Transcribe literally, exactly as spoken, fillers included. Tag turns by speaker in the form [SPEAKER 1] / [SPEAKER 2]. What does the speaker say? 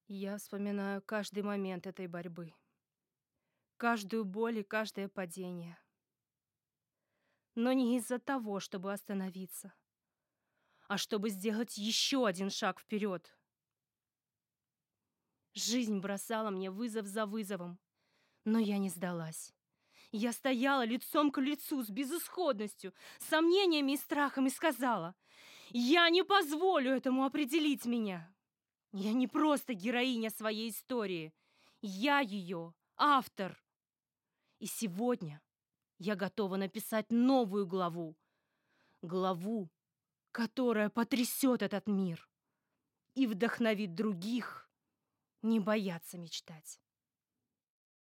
[SPEAKER 1] Я вспоминаю каждый момент этой борьбы, каждую боль и каждое падение. Но не из-за того, чтобы остановиться, а чтобы сделать еще один шаг вперед. Жизнь бросала мне вызов за вызовом, но я не сдалась. Я стояла лицом к лицу с безысходностью, сомнениями и страхом и сказала: «Я не позволю этому определить меня! Я не просто героиня своей истории, я ее автор! И сегодня я готова написать новую главу, главу, которая потрясет этот мир и вдохновит других не бояться мечтать».